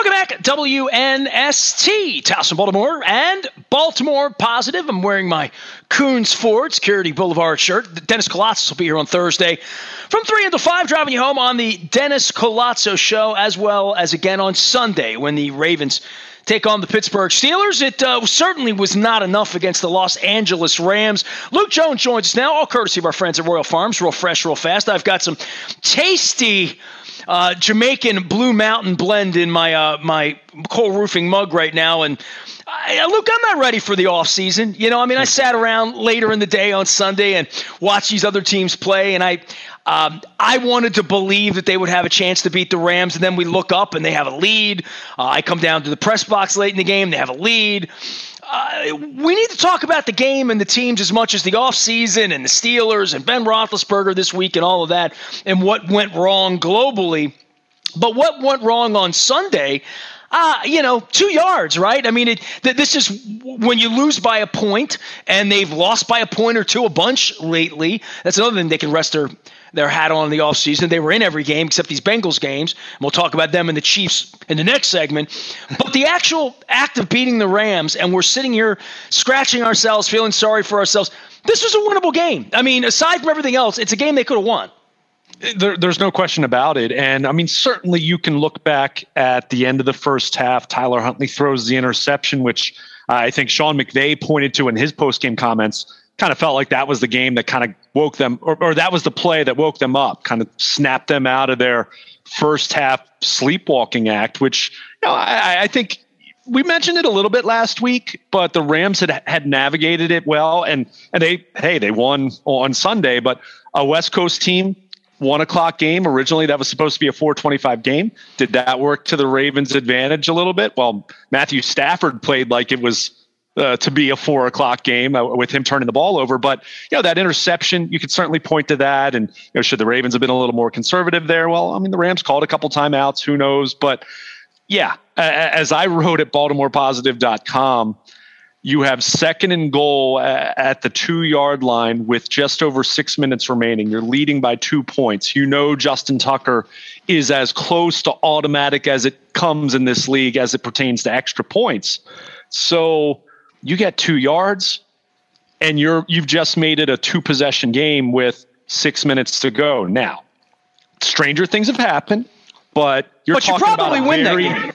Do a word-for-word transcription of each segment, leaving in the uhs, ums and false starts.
Welcome back, W N S T, Towson, Baltimore, and Baltimore Positive. I'm wearing my Coons Ford Security Boulevard shirt. Dennis Colazzo will be here on Thursday from three until five, driving you home on the Dennis Colazzo Show, as well as again on Sunday when the Ravens take on the Pittsburgh Steelers. It uh, certainly was not enough against the Los Angeles Rams. Luke Jones joins us now, all courtesy of our friends at Royal Farms. Real fresh, real fast. I've got some tasty Uh, Jamaican Blue Mountain blend in my uh, my Cole Roofing mug right now, and I, Luke, I'm not ready for the off season. You know, I mean, I sat around later in the day on Sunday and watched these other teams play, and I um, I wanted to believe that they would have a chance to beat the Rams, and then we look up and they have a lead. Uh, I come down to the press box late in the game, they have a lead. Uh, we need to talk about the game and the teams as much as the offseason and the Steelers and Ben Roethlisberger this week and all of that and what went wrong globally. But what went wrong on Sunday, uh, you know, two yards, right? I mean, it, th- this is when you lose by a point, and they've lost by a point or two a bunch lately. That's another thing they can rest their their hat on in the offseason. They were in every game except these Bengals games. And we'll talk about them and the Chiefs in the next segment. But the actual act of beating the Rams, and we're sitting here scratching ourselves, feeling sorry for ourselves, this was a winnable game. I mean, aside from everything else, it's a game they could have won. There, there's no question about it. And, I mean, certainly you can look back at the end of the first half. Tyler Huntley throws the interception, which uh, I think Sean McVay pointed to in his post-game comments. Kind of felt like that was the game that kind of woke them, or, or that was the play that woke them up, kind of snapped them out of their first half sleepwalking act, which, you know, I, I think we mentioned it a little bit last week, but the Rams had had navigated it well, and and they hey they won on Sunday, but a West Coast team, one o'clock game originally that was supposed to be a four twenty-five game. Did that work to the Ravens' advantage a little bit? Well, Matthew Stafford played like it was Uh, to be a four o'clock game uh, with him turning the ball over. But, you know, that interception, you could certainly point to that. And, you know, should the Ravens have been a little more conservative there? Well, I mean, the Rams called a couple timeouts, who knows? But yeah, uh, as I wrote at Baltimore Positive dot com, you have second and goal uh, at the two yard line with just over six minutes remaining. You're leading by two points. You know, Justin Tucker is as close to automatic as it comes in this league as it pertains to extra points. So you get two yards, and you're you've just made it a two possession game with six minutes to go. Now, stranger things have happened, but you're but you talking probably about a win very, that game.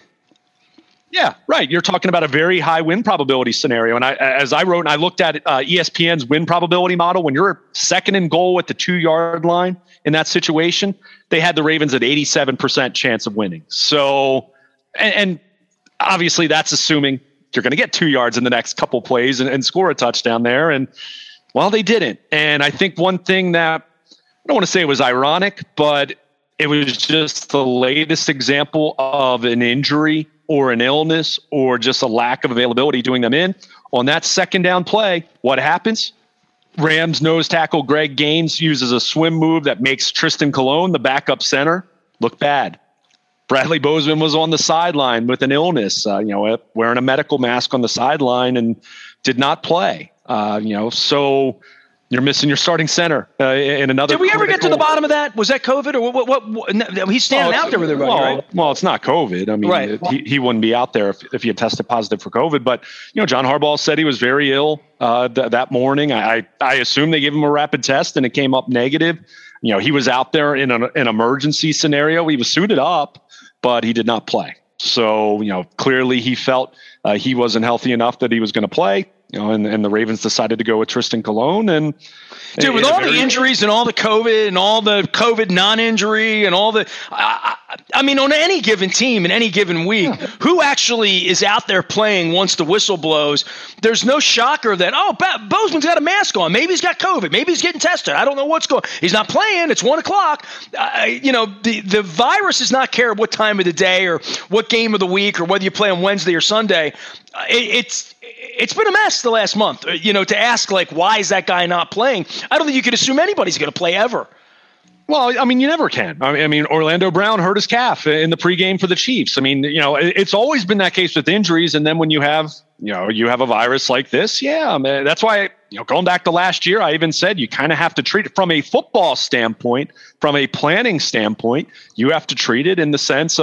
Yeah, right. You're talking about a very high win probability scenario, and I, as I wrote, and I looked at uh, E S P N's win probability model. When you're second and goal at the two yard line in that situation, they had the Ravens at eighty-seven percent chance of winning. So, and, and obviously, that's assuming you're going to get two yards in the next couple plays and, and score a touchdown there. And well, they didn't. And I think one thing that I don't want to say it was ironic, but it was just the latest example of an injury or an illness or just a lack of availability doing them in. On that second down play, what happens? Rams nose tackle Greg Gaines uses a swim move that makes Tristan Colon, the backup center, look bad. Bradley Bozeman was on the sideline with an illness, uh, you know, wearing a medical mask on the sideline and did not play. Uh, you know, so you're missing your starting center uh, in another. Did we ever critical... get to the bottom of that? Was that COVID or what? What? what no, he's standing oh, out there with everybody, well, right? Well, it's not COVID. I mean, right. it, he, he wouldn't be out there if, if he had tested positive for COVID. But, you know, John Harbaugh said he was very ill uh, th- that morning. I, I, I assume they gave him a rapid test and it came up negative. You know, he was out there in an, an emergency scenario. He was suited up, but he did not play. So, you know, clearly he felt uh, he wasn't healthy enough that he was going to play. You know, and, and the Ravens decided to go with Tristan Colon. And dude, with all very, the injuries and all the COVID and all the COVID non-injury and all the, I, I, I mean, on any given team in any given week, yeah. who actually is out there playing once the whistle blows? There's no shocker that, oh, Bozeman's got a mask on. Maybe he's got COVID. Maybe he's getting tested. I don't know what's going on. He's not playing. It's one o'clock. Uh, you know, the, the virus does not care what time of the day or what game of the week or whether you play on Wednesday or Sunday. Uh, it, it's, It's been a mess the last month, you know, to ask, like, why is that guy not playing? I don't think you could assume anybody's going to play ever. Well, I mean, you never can. I mean, Orlando Brown hurt his calf in the pregame for the Chiefs. I mean, you know, it's always been that case with injuries. And then when you have, you know, you have a virus like this, yeah, I mean, that's why, you know, going back to last year, I even said you kind of have to treat it from a football standpoint, from a planning standpoint. You have to treat it in the sense of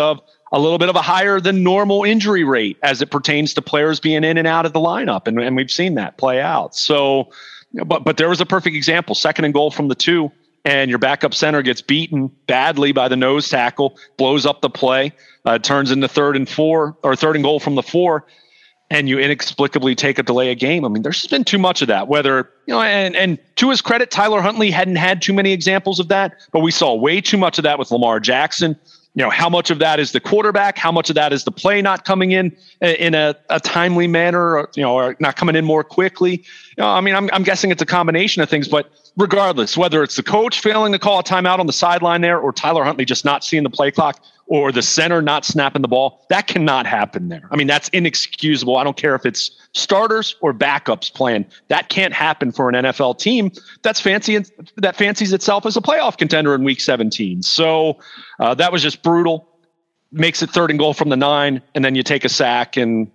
a little bit of a higher than normal injury rate as it pertains to players being in and out of the lineup. And, and we've seen that play out. So, but, but there was a perfect example, second and goal from the two, and your backup center gets beaten badly by the nose tackle, blows up the play, uh, turns into third and four or third and goal from the four, and you inexplicably take a delay of game. I mean, there's been too much of that, whether, you know, and, and to his credit, Tyler Huntley hadn't had too many examples of that, but we saw way too much of that with Lamar Jackson. You know, how much of that is the quarterback? How much of that is the play not coming in in a, a timely manner, or, you know, or not coming in more quickly? You know, I mean, I'm, I'm guessing it's a combination of things, but regardless, whether it's the coach failing to call a timeout on the sideline there, or Tyler Huntley just not seeing the play clock, or the center not snapping the ball, that cannot happen there. I mean, that's inexcusable. I don't care if it's starters or backups playing. That can't happen for an N F L team that's fancy that fancies itself as a playoff contender in Week seventeen. So uh, that was just brutal. Makes it third and goal from the nine, and then you take a sack. And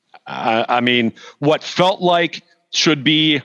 uh, I mean, what felt like should be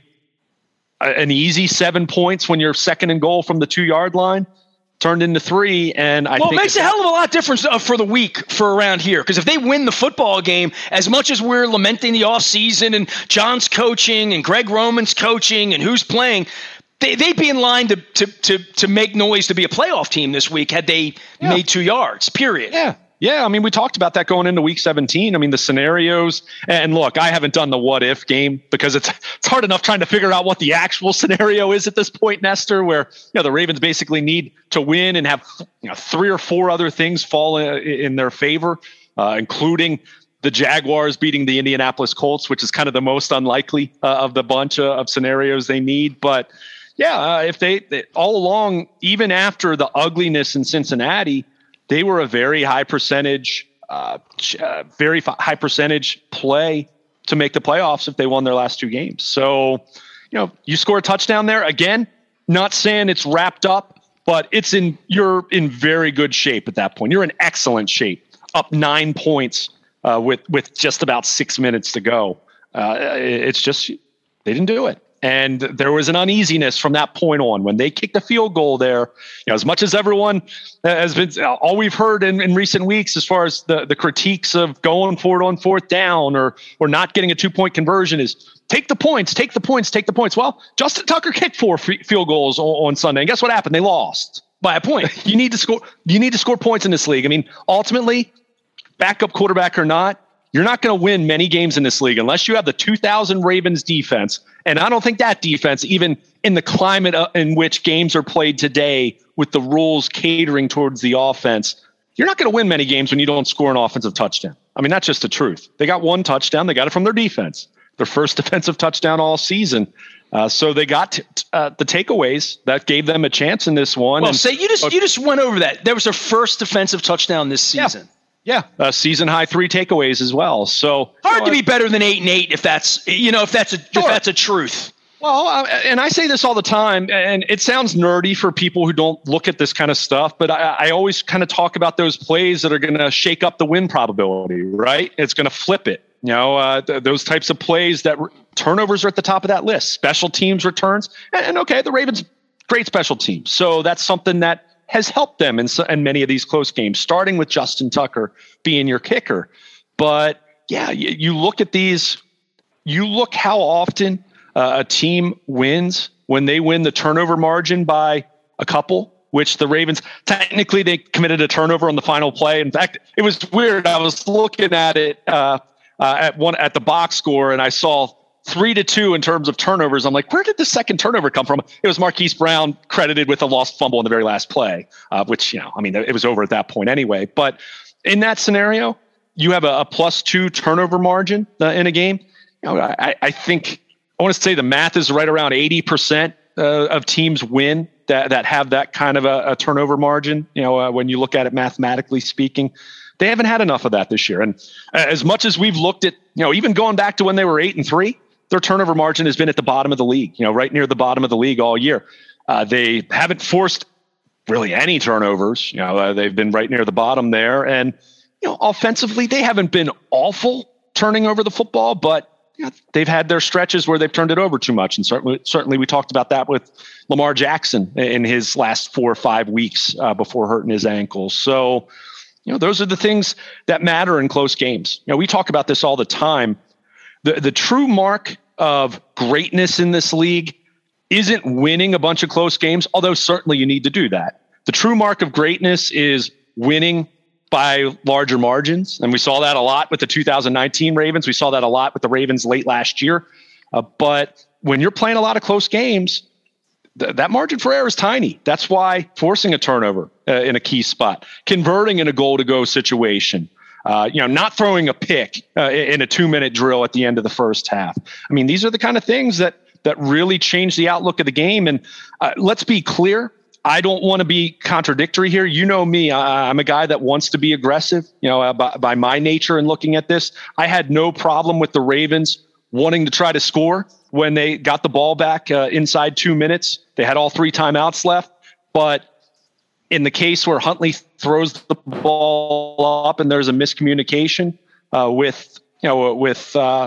a, an easy seven points when you're second and goal from the two yard line turned into three, and I well, think it makes a hell of a lot of difference uh, for the week for around here, because if they win the football game, as much as we're lamenting the offseason and John's coaching and Greg Roman's coaching and who's playing, they, they'd be in line to, to to to make noise to be a playoff team this week had they yeah. made two yards, period. Yeah. Yeah, I mean, we talked about that going into Week seventeen. I mean, the scenarios, and look, I haven't done the what if game because it's it's hard enough trying to figure out what the actual scenario is at this point, Nestor, where, you know, the Ravens basically need to win and have, you know, three or four other things fall in, in their favor, uh, including the Jaguars beating the Indianapolis Colts, which is kind of the most unlikely uh, of the bunch uh, of scenarios they need. But yeah, uh, if they, they all along, even after the ugliness in Cincinnati, they were a very high percentage, uh, uh, very f- high percentage play to make the playoffs if they won their last two games. So, you know, you score a touchdown there again. Not saying it's wrapped up, but it's in you're in very good shape at that point. You're in excellent shape, up nine points uh, with with just about six minutes to go. Uh, it's just they didn't do it. And there was an uneasiness from that point on when they kicked a field goal there. You know, as much as everyone has been, all we've heard in, in recent weeks, as far as the, the critiques of going for it on fourth down or or not getting a two point conversion, is take the points, take the points, take the points. Well, Justin Tucker kicked four f- field goals on, on Sunday, and guess what happened? They lost by a point. You need to score. You need to score points in this league. I mean, ultimately, backup quarterback or not, you're not going to win many games in this league unless you have the two thousand Ravens defense. And I don't think that defense, even in the climate in which games are played today with the rules catering towards the offense, you're not going to win many games when you don't score an offensive touchdown. I mean, that's just the truth. They got one touchdown. They got it from their defense, their first defensive touchdown all season. Uh, so they got t- uh, the takeaways that gave them a chance in this one. Well, and, say you just, you just went over that. There was their first defensive touchdown this season. Yeah. Yeah, uh, season high three takeaways as well. So hard you know, to be better than eight and eight if that's you know if that's a sure. if that's a truth. Well, uh, and I say this all the time, and it sounds nerdy for people who don't look at this kind of stuff, but I, I always kind of talk about those plays that are going to shake up the win probability, right? It's going to flip it. You know, uh, th- those types of plays that re- turnovers are at the top of that list. Special teams returns, and, and okay, the Ravens great special teams, so that's something that has helped them in, in many of these close games, starting with Justin Tucker being your kicker. But yeah, you, you look at these, you look how often uh, a team wins when they win the turnover margin by a couple, which the Ravens, technically they committed a turnover on the final play. In fact, it was weird. I was looking at it uh, uh, at one at the box score, and I saw three to two in terms of turnovers. I'm like, where did the second turnover come from? It was Marquise Brown credited with a lost fumble in the very last play, uh, which, you know, I mean, it was over at that point anyway. But in that scenario, you have a, a plus two turnover margin uh, in a game. You know, I, I think I want to say the math is right around eighty percent uh, of teams win that, that have that kind of a, a turnover margin. You know, uh, when you look at it mathematically speaking, they haven't had enough of that this year. And as much as we've looked at, you know, even going back to when they were eight and three, their turnover margin has been at the bottom of the league, you know, right near the bottom of the league all year. Uh, they haven't forced really any turnovers. You know, uh, they've been right near the bottom there. And, you know, offensively, they haven't been awful turning over the football, but you know, they've had their stretches where they've turned it over too much. And certainly, certainly we talked about that with Lamar Jackson in his last four or five weeks uh, before hurting his ankle. So, You know, those are the things that matter in close games. You know, we talk about this all the time. The the true mark of greatness in this league isn't winning a bunch of close games, although certainly you need to do that. The true mark of greatness is winning by larger margins. And we saw that a lot with the two thousand nineteen Ravens. We saw that a lot with the Ravens late last year. Uh, but when you're playing a lot of close games, th- that margin for error is tiny. That's why forcing a turnover uh, in a key spot, converting in a goal-to-go situation, uh, you know, not throwing a pick uh, in a two-minute drill at the end of the first half. I mean, these are the kind of things that that really change the outlook of the game. And uh, let's be clear, I don't want to be contradictory here. You know me, I, I'm a guy that wants to be aggressive, you know, uh, by, by my nature in looking at this. I had no problem with the Ravens wanting to try to score when they got the ball back uh, inside two minutes. They had all three timeouts left. But in the case where Huntley throws the ball up and there's a miscommunication uh, with, you know, with uh,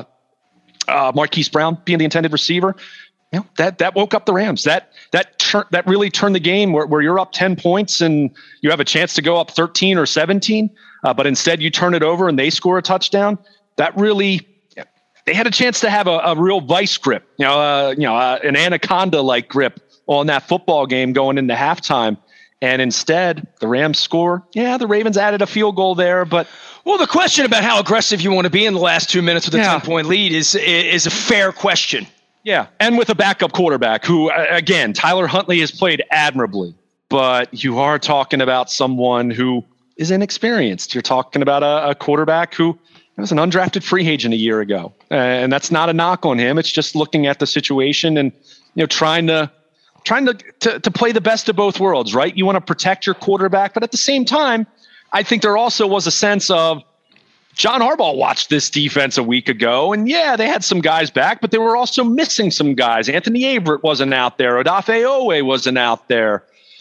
uh, Marquise Brown being the intended receiver, you know, that that woke up the Rams. That that tur- that really turned the game where, where you're up ten points and you have a chance to go up thirteen or seventeen, uh, but instead you turn it over and they score a touchdown. That really, they had a chance to have a, a real vice grip, you know, uh, you know, uh, an anaconda-like grip on that football game going into halftime. And instead, the Rams score. Yeah, the Ravens added a field goal there, but well, the question about how aggressive you want to be in the last two minutes with a yeah. ten-point lead is is a fair question. Yeah, and with a backup quarterback who, again, Tyler Huntley has played admirably, but you are talking about someone who is inexperienced. You're talking about a, a quarterback who was an undrafted free agent a year ago, and that's not a knock on him. It's just looking at the situation and you know trying to. Trying to, to to play the best of both worlds, right? You want to protect your quarterback, but at the same time, I think there also was a sense of John Harbaugh watched this defense a week ago, and yeah, they had some guys back, but they were also missing some guys. Anthony Averett wasn't out there. Odafe Owe wasn't out there.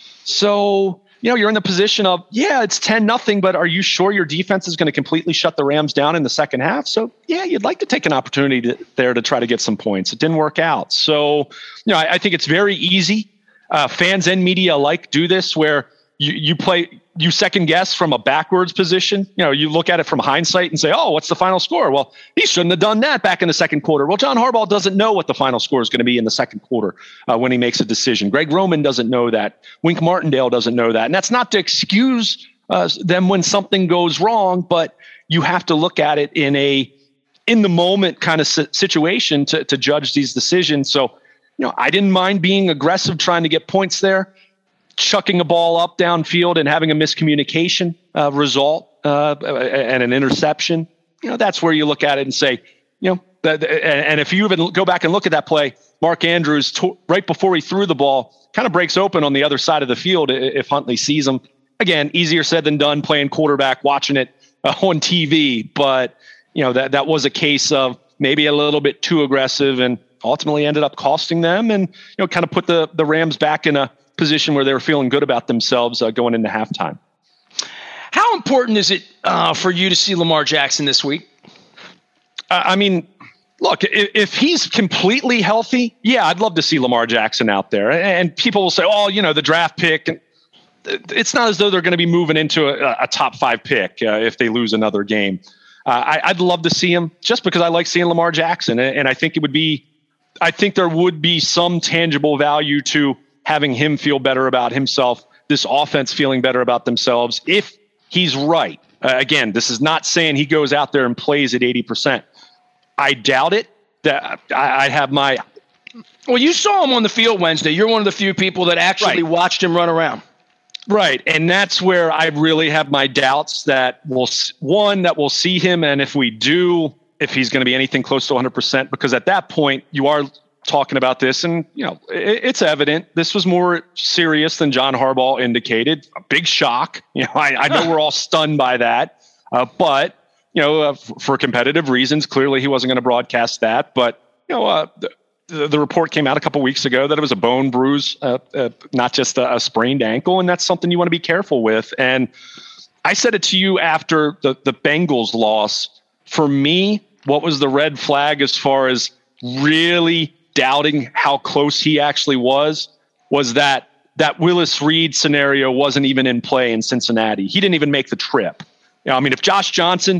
So, you know, you're in the position of, yeah, it's ten nothing, but are you sure your defense is going to completely shut the Rams down in the second half? So, yeah, you'd like to take an opportunity to, there to try to get some points. It didn't work out. So, you know, I, I think it's very easy. Uh, fans and media alike do this where you, you play, you second guess from a backwards position. You know, you look at it from hindsight and say, oh, what's the final score? Well, he shouldn't have done that back in the second quarter. Well, John Harbaugh doesn't know what the final score is going to be in the second quarter uh, when he makes a decision. Greg Roman doesn't know that. Wink Martindale doesn't know that. And that's not to excuse uh, them when something goes wrong, but you have to look at it in a in the moment kind of situation to, to judge these decisions. So, you know, I didn't mind being aggressive, trying to get points there. Chucking a ball up downfield and having a miscommunication uh, result uh, and an interception, you know, that's where you look at it and say, you know, the, the, and if you even go back and look at that play, Mark Andrews, to, right before he threw the ball, kind of breaks open on the other side of the field if Huntley sees him. Again, easier said than done playing quarterback, watching it uh, on T V. But, you know, that, that was a case of maybe a little bit too aggressive and ultimately ended up costing them and, you know, kind of put the, the Rams back in a position where they were feeling good about themselves uh, going into halftime. How important is it uh, for you to see Lamar Jackson this week? Uh, I mean, look, if, if he's completely healthy, yeah, I'd love to see Lamar Jackson out there. And people will say, oh, you know, the draft pick. It's not as though they're going to be moving into a, a top five pick uh, if they lose another game. Uh, I, I'd love to see him just because I like seeing Lamar Jackson. And, and I think it would be, I think there would be some tangible value to having him feel better about himself, this offense feeling better about themselves, if he's right. Uh, again, this is not saying he goes out there and plays at eighty percent. I doubt it. That I, I have my... Well, you saw him on the field Wednesday. You're one of the few people that actually right. watched him run around. Right, and that's where I really have my doubts that we'll, one, that we'll see him, and if we do, if he's going to be anything close to one hundred percent, because at that point, you are talking about this and, you know, it, it's evident this was more serious than John Harbaugh indicated. A big shock. You know, I, I know we're all stunned by that, uh, but, you know, uh, f- for competitive reasons, clearly he wasn't going to broadcast that. But, you know, uh, the, the, the report came out a couple weeks ago that it was a bone bruise, uh, uh, not just a, a sprained ankle. And that's something you want to be careful with. And I said it to you after the, the Bengals loss. For me, what was the red flag as far as really doubting how close he actually was, was that that Willis Reed scenario wasn't even in play in Cincinnati. He didn't even make the trip. You know, I mean, if Josh Johnson,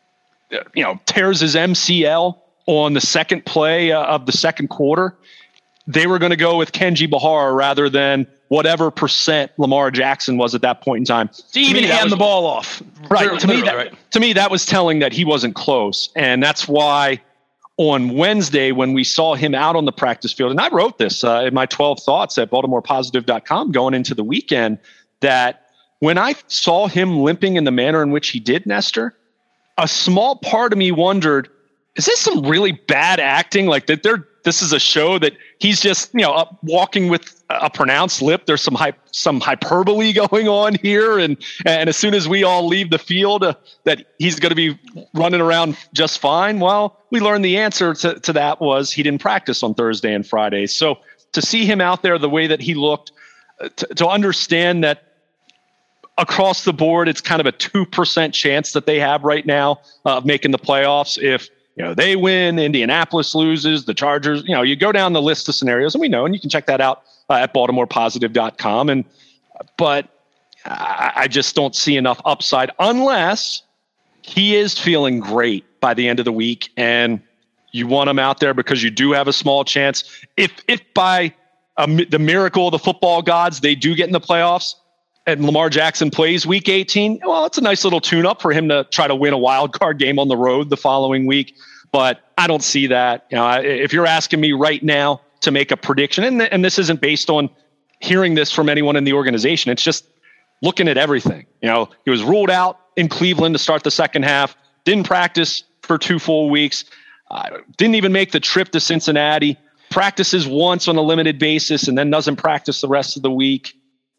you know, tears his M C L on the second play uh, of the second quarter, they were going to go with Kenji Bahar rather than whatever percent Lamar Jackson was at that point in time. To even hand was, the ball off. Right. To me, that, right. to me, that was telling that he wasn't close. And that's why on Wednesday, when we saw him out on the practice field, and I wrote this uh, in my twelve thoughts at Baltimore Positive dot com going into the weekend, that when I saw him limping in the manner in which he did, Nestor, a small part of me wondered, is this some really bad acting? Like that they're this is a show that he's just, you know, up walking with a pronounced lip. There's some hy- some hyperbole going on here. And, and as soon as we all leave the field, uh, that he's going to be running around just fine. Well, we learned the answer to, to that was he didn't practice on Thursday and Friday. So to see him out there the way that he looked, uh, to, to understand that across the board, it's kind of a two percent chance that they have right now uh, of making the playoffs. If, you know, they win, Indianapolis loses, the Chargers, you know, you go down the list of scenarios, and we know, and you can check that out uh, at Baltimore Positive dot com. And, but I, I just don't see enough upside unless he is feeling great by the end of the week. And you want him out there because you do have a small chance. If, if by a, the miracle of the football gods, they do get in the playoffs, and Lamar Jackson plays week eighteen, well, it's a nice little tune-up for him to try to win a wild card game on the road the following week. But I don't see that. You know, if you're asking me right now to make a prediction, and, and this isn't based on hearing this from anyone in the organization, it's just looking at everything. You know, he was ruled out in Cleveland to start the second half, didn't practice for two full weeks, uh, didn't even make the trip to Cincinnati, practices once on a limited basis, and then doesn't practice the rest of the week.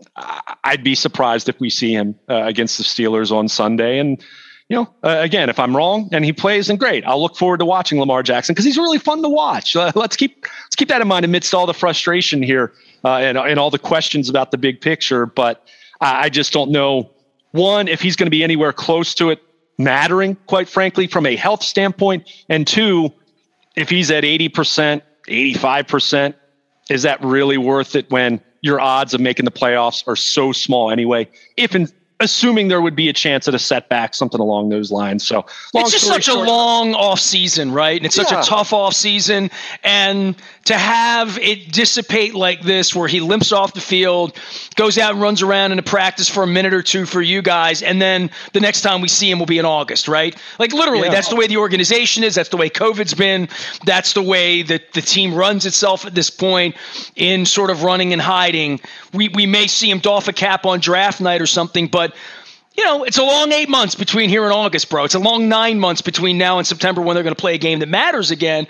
I'd be surprised if we see him uh, against the Steelers on Sunday. And, you know, uh, again, if I'm wrong and he plays, then great. I'll look forward to watching Lamar Jackson because he's really fun to watch. Uh, let's keep let's keep that in mind amidst all the frustration here uh, and, and all the questions about the big picture. But I, I just don't know, one, if he's going to be anywhere close to it mattering, quite frankly, from a health standpoint. And two, if he's at eighty percent, eighty-five percent, is that really worth it when your odds of making the playoffs are so small anyway, if in, assuming there would be a chance at a setback, something along those lines. So it's just such short, a long off season, right? And it's yeah. such a tough off season. And to have it dissipate like this, where he limps off the field, goes out and runs around in a practice for a minute or two for you guys, and then the next time we see him will be in August, right? Like literally, yeah. that's the way the organization is. That's the way COVID's been. That's the way that the team runs itself at this point, in sort of running and hiding. We we may see him doff a cap on draft night or something, but you know, it's a long eight months between here and August, bro. It's a long nine months between now and September when they're going to play a game that matters again.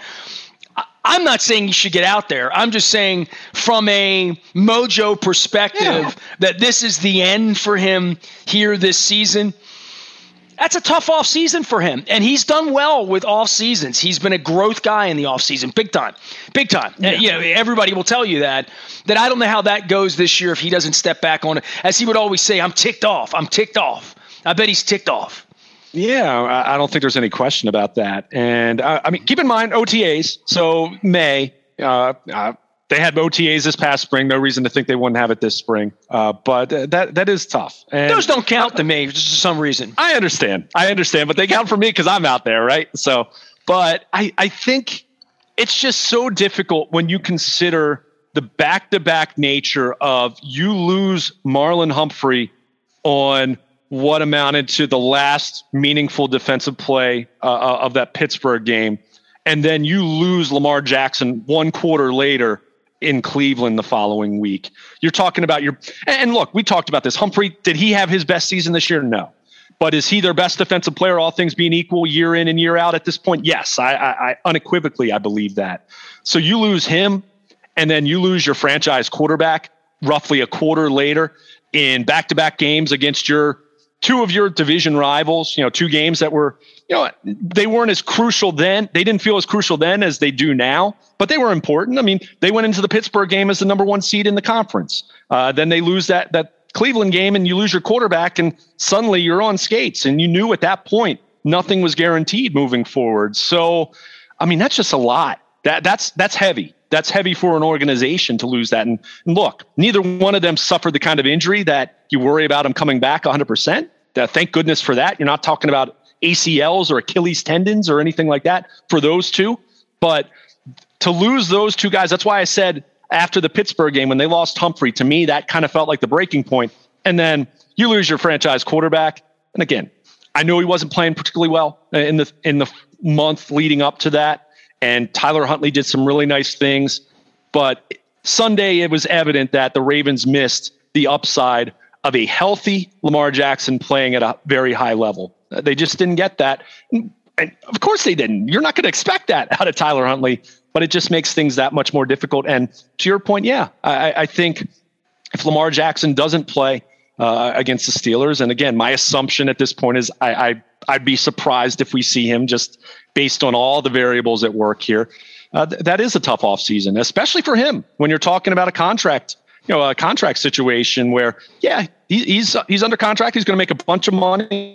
I'm not saying you should get out there. I'm just saying from a mojo perspective yeah. that this is the end for him here this season. That's a tough off season for him. And he's done well with off seasons. He's been a growth guy in the off season. Big time. Big time. Yeah. You know, everybody will tell you that. That I don't know how that goes this year if he doesn't step back on it. As he would always say, I'm ticked off. I'm ticked off. I bet he's ticked off. Yeah, I don't think there's any question about that. And uh, I mean, keep in mind O T As. So May, uh, uh, they had O T As this past spring. No reason to think they wouldn't have it this spring. Uh, but uh, that that is tough. And those don't count to me, just for some reason. I understand. I understand, but they count for me because I'm out there, right? So, but I, I think it's just so difficult when you consider the back-to-back nature of you lose Marlon Humphrey on what amounted to the last meaningful defensive play uh, of that Pittsburgh game. And then you lose Lamar Jackson one quarter later in Cleveland the following week. You're talking about your, and look, we talked about this. Humphrey, did he have his best season this year? No. But is he their best defensive player, all things being equal, year in and year out at this point? Yes, I, I, I unequivocally, I believe that. So you lose him, and then you lose your franchise quarterback roughly a quarter later in back-to-back games against your two of your division rivals, you know, two games that were, you know, they weren't as crucial then. They didn't feel as crucial then as they do now, but they were important. I mean, they went into the Pittsburgh game as the number one seed in the conference. Uh, then they lose that, that Cleveland game and you lose your quarterback and suddenly you're on skates. And you knew at that point, nothing was guaranteed moving forward. So, I mean, that's just a lot. That that's, that's heavy. that's heavy for an organization to lose that. And, and look, neither one of them suffered the kind of injury that you worry about them coming back one hundred percent. Uh, thank goodness for that. You're not talking about A C Ls or Achilles tendons or anything like that for those two. But to lose those two guys, that's why I said after the Pittsburgh game when they lost Humphrey, to me, that kind of felt like the breaking point. And then you lose your franchise quarterback. And again, I know he wasn't playing particularly well in the in the month leading up to that. And Tyler Huntley did some really nice things. But Sunday, it was evident that the Ravens missed the upside of a healthy Lamar Jackson playing at a very high level. They just didn't get that. And of course they didn't. You're not going to expect that out of Tyler Huntley, but it just makes things that much more difficult. And to your point, yeah, I, I think if Lamar Jackson doesn't play uh, against the Steelers, and again, my assumption at this point is I, I, I'd be surprised if we see him just based on all the variables at work here. Uh, th- that is a tough offseason, especially for him when you're talking about a contract, you know, a contract situation where, yeah, he, he's he's under contract. He's going to make a bunch of money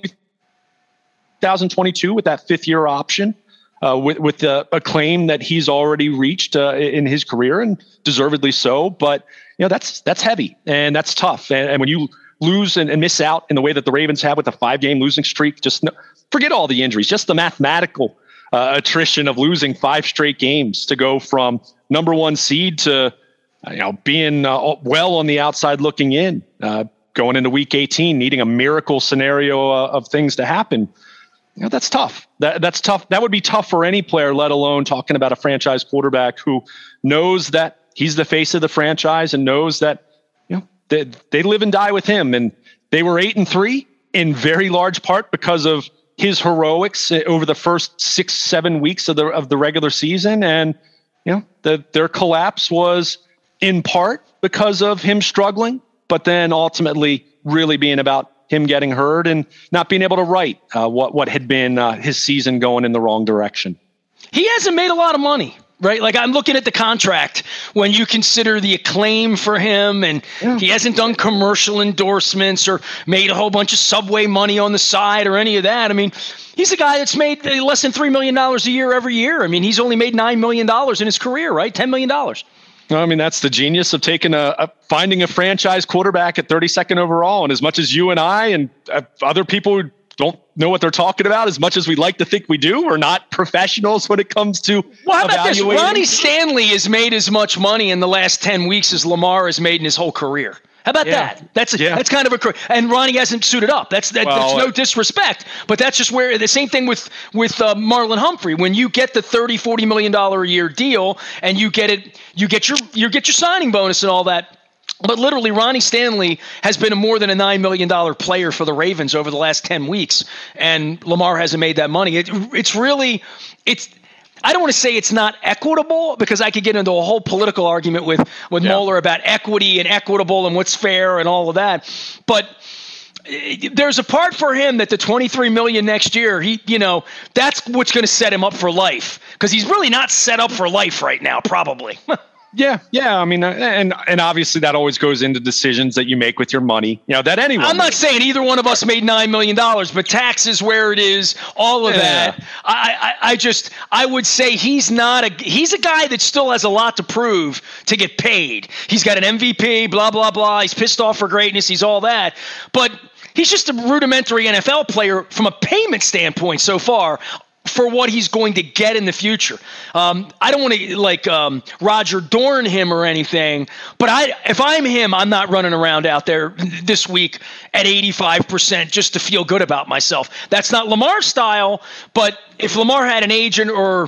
twenty twenty-two with that fifth year option, uh, with, with a, a claim that he's already reached uh, in his career, and deservedly so. But, you know, that's that's heavy and that's tough. And, and when you lose and, and miss out in the way that the Ravens have with a five game losing streak, just no, forget all the injuries, just the mathematical uh, attrition of losing five straight games to go from number one seed to, you know, being uh, well on the outside looking in, uh, going into week eighteen, needing a miracle scenario uh, of things to happen. You know, that's tough. That that's tough. That would be tough for any player, let alone talking about a franchise quarterback who knows that he's the face of the franchise and knows that, you know, they, they live and die with him. And they were eight and three in very large part because of his heroics over the first six, seven weeks of the of the regular season. And, you know, the, their collapse was in part because of him struggling, but then ultimately really being about him getting hurt and not being able to write uh, what, what had been uh, his season going in the wrong direction. He hasn't made a lot of money, right? Like, I'm looking at the contract when you consider the acclaim for him, and yeah. he hasn't done commercial endorsements or made a whole bunch of Subway money on the side or any of that. I mean, he's a guy that's made less than three million dollars a year every year. I mean, he's only made nine million dollars in his career, right? ten million dollars. I mean, that's the genius of taking a, a finding a franchise quarterback at thirty-second overall. And as much as you and I and uh, other people who don't know what they're talking about, as much as we like to think we do, we're not professionals when it comes to well, how about evaluating. This? Ronnie Stanley has made as much money in the last ten weeks as Lamar has made in his whole career. How about yeah. that? That's a, yeah. that's kind of a and Ronnie hasn't suited up. That's that, well, that's no disrespect, but that's just where the same thing with with uh, Marlon Humphrey. When you get the thirty, forty million dollar a year deal and you get it, you get your you get your signing bonus and all that. But literally, Ronnie Stanley has been a more than a nine million dollars player for the Ravens over the last ten weeks, and Lamar hasn't made that money. It, it's really it's. I don't want to say it's not equitable, because I could get into a whole political argument with, with yeah. Moeller about equity and equitable and what's fair and all of that. But there's a part for him that the twenty-three million dollars next year, he, you know, that's what's going to set him up for life, because he's really not set up for life right now, probably. Yeah, yeah. I mean, and and obviously that always goes into decisions that you make with your money. You know, that anyone. I'm not makes. saying either one of us made nine million dollars, but taxes where it is, all of yeah. that. I, I I just I would say he's not a he's a guy that still has a lot to prove to get paid. He's got an M V P, blah blah blah. He's pissed off for greatness. He's all that, but he's just a rudimentary N F L player from a payment standpoint so far, for what he's going to get in the future. Um, I don't want to like um, Roger Dorn him or anything, but I, if I'm him, I'm not running around out there this week at eighty-five percent just to feel good about myself. That's not Lamar's style, but if Lamar had an agent, or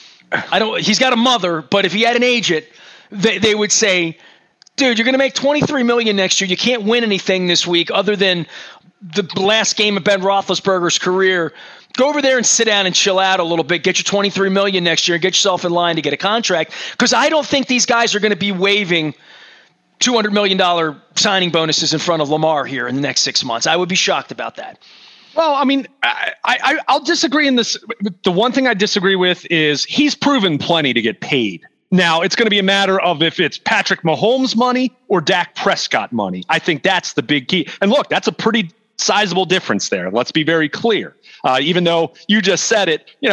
I don't, he's got a mother, but if he had an agent, they, they would say, dude, you're going to make twenty-three million dollars next year. You can't win anything this week other than the last game of Ben Roethlisberger's career. Go over there and sit down and chill out a little bit. Get your twenty-three million dollars next year and get yourself in line to get a contract, because I don't think these guys are going to be waving two hundred million dollars signing bonuses in front of Lamar here in the next six months. I would be shocked about that. Well, I mean, I, I, I'll disagree in this. The one thing I disagree with is he's proven plenty to get paid. Now, it's going to be a matter of if it's Patrick Mahomes money or Dak Prescott money. I think that's the big key. And look, that's a pretty sizable difference there. Let's be very clear. Uh, even though you just said it, you know,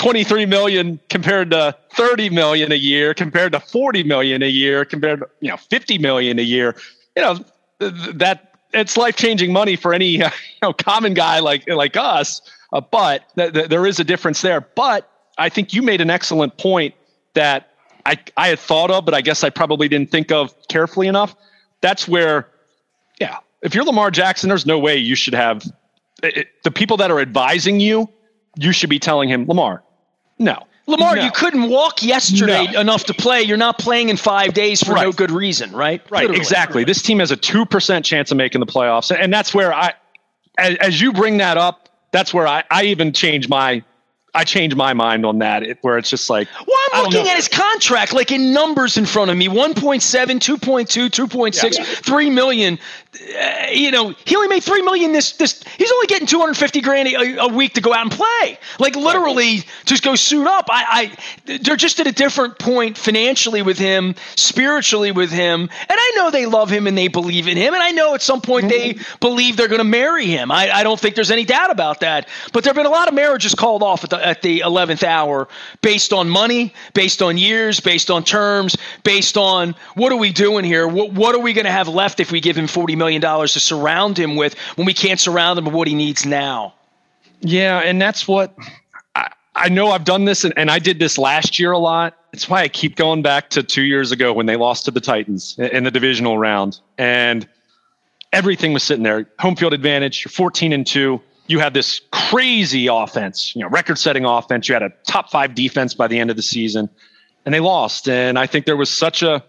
twenty-three million compared to thirty million a year, compared to forty million a year, compared to, you know, fifty million a year. You know, that it's life-changing money for any, you know, common guy like, like us. Uh, but th- th- there is a difference there. But I think you made an excellent point that I, I had thought of, but I guess I probably didn't think of carefully enough. That's where, yeah, if you're Lamar Jackson, there's no way you should have it, the people that are advising you. You should be telling him, Lamar, no. Lamar, no. you couldn't walk yesterday no. enough to play. You're not playing in five days for right. no good reason, right? Right, Literally. exactly. This team has a two percent chance of making the playoffs. And that's where I, as, as you bring that up, that's where I, I even change my I changed my mind on that, it, where it's just like, well, I'm looking at his contract, like in numbers in front of me, one point seven, two point two, two point six, yeah. three million. Uh, you know, he only made three million this, this, he's only getting two hundred fifty grand a, a week to go out and play. Like literally just go suit up. I, I, they're just at a different point financially with him, spiritually with him. And I know they love him and they believe in him. And I know at some point mm-hmm. they believe they're going to marry him. I, I don't think there's any doubt about that, but there've been a lot of marriages called off at the, at the eleventh hour based on money, based on years, based on terms, based on what are we doing here? What, what are we going to have left if we give him forty million dollars to surround him with when we can't surround him with what he needs now? Yeah, and that's what I, I know I've done this, and, and I did this last year a lot. It's why I keep going back to two years ago when they lost to the Titans in the divisional round. And everything was sitting there. Home field advantage, you're fourteen and two. You had this crazy offense, you know, record-setting offense. You had a top five defense by the end of the season, and they lost. And I think there was such a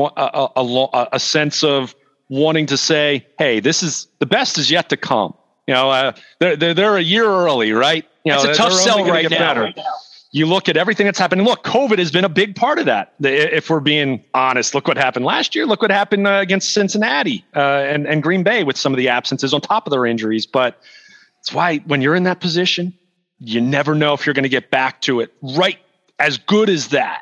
a, a, a sense of wanting to say, "Hey, this is the best is yet to come." You know, uh, they're, they're they're a year early, right? You know, it's a tough sell right now. right now. You look at everything that's happening. Look, COVID has been a big part of that. If we're being honest, look what happened last year. Look what happened uh, against Cincinnati uh, and and Green Bay with some of the absences on top of their injuries, but. That's why when you're in that position, you never know if you're going to get back to it right as good as that.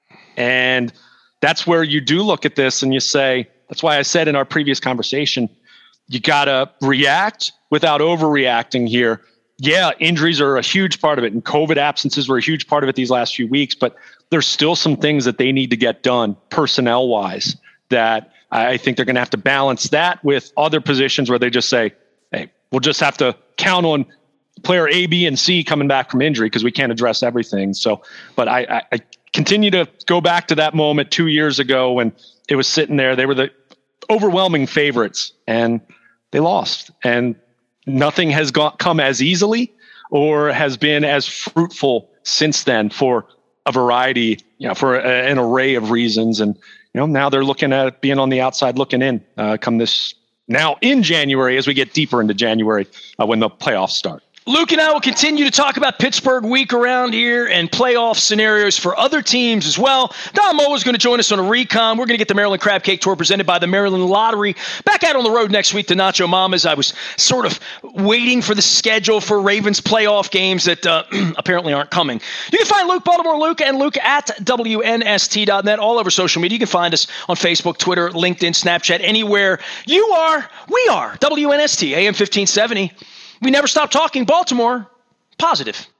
And that's where you do look at this and you say, that's why I said in our previous conversation, you got to react without overreacting here. Yeah, injuries are a huge part of it, and COVID absences were a huge part of it these last few weeks, but there's still some things that they need to get done personnel-wise that I think they're going to have to balance that with other positions where they just say, hey, we'll just have to count on player A, B, and C coming back from injury because we can't address everything. So, but I, I, I continue to go back to that moment two years ago when it was sitting there. They were the overwhelming favorites and they lost. And nothing has got, come as easily or has been as fruitful since then for a variety, you know, for a, an array of reasons. And, you know, now they're looking at being on the outside looking in uh, come this now in January, as we get deeper into January, uh, when the playoffs start. Luke and I will continue to talk about Pittsburgh week around here and playoff scenarios for other teams as well. Don Moe is going to join us on a recon. We're going to get the Maryland Crab Cake Tour presented by the Maryland Lottery. Back out on the road next week to Nacho Mamas. I was sort of waiting for the schedule for Ravens playoff games that uh, apparently aren't coming. You can find Luke Baltimore Luke and Luke at W N S T dot net all over social media. You can find us on Facebook, Twitter, LinkedIn, Snapchat, anywhere you are, we are. W N S T, A M fifteen seventy. We never stop talking Baltimore positive.